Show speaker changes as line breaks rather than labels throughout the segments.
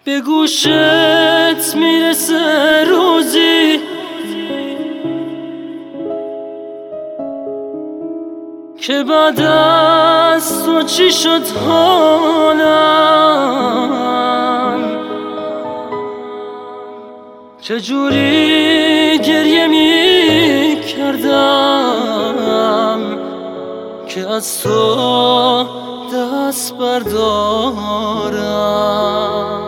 به گوشت میرسه روزی که بعد از تو چی شد حالم، چجوری گریه می کردم که از تو دست بردارم.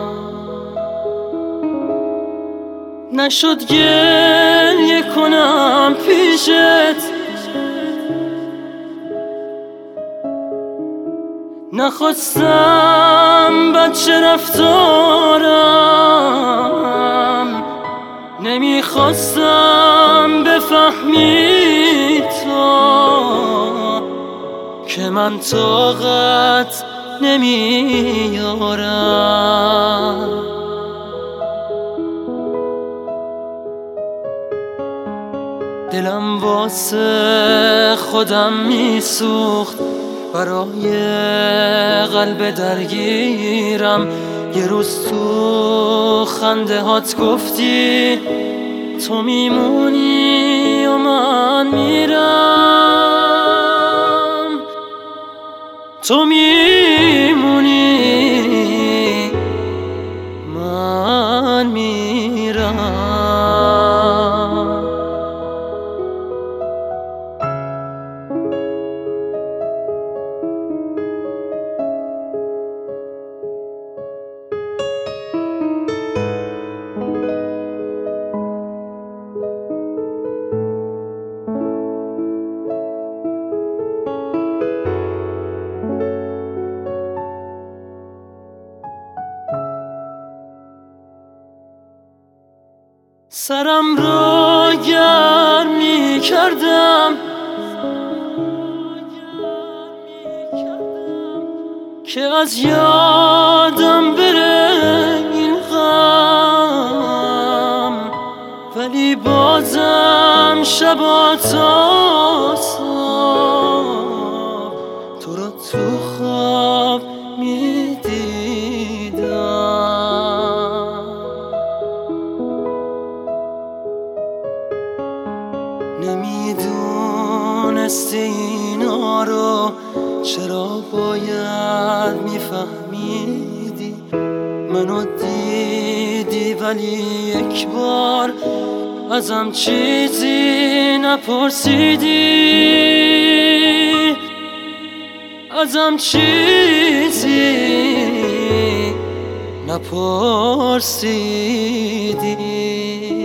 نشد گریه کنم پیشت، نخواستم بچه رفتارم، نمیخواستم بفهمی تو که من طاقت نمیارم. دلم واسه خودم میسوخت، برای قلب درگیرم. یه روز تو خنده هات گفتی تو میمونی و من میرم، تو میمونی من میرم. سرم رو گرم می کردم که از یادم بره این غم، ولی بازم شبا تا صبح تو رو تو خواب می دیدم. نمیدونستی اینا رو، چرا باید میفهمیدی؟ منو دیدی ولی یک بار ازم چیزی نپرسیدی، ازم چیزی نپرسیدی.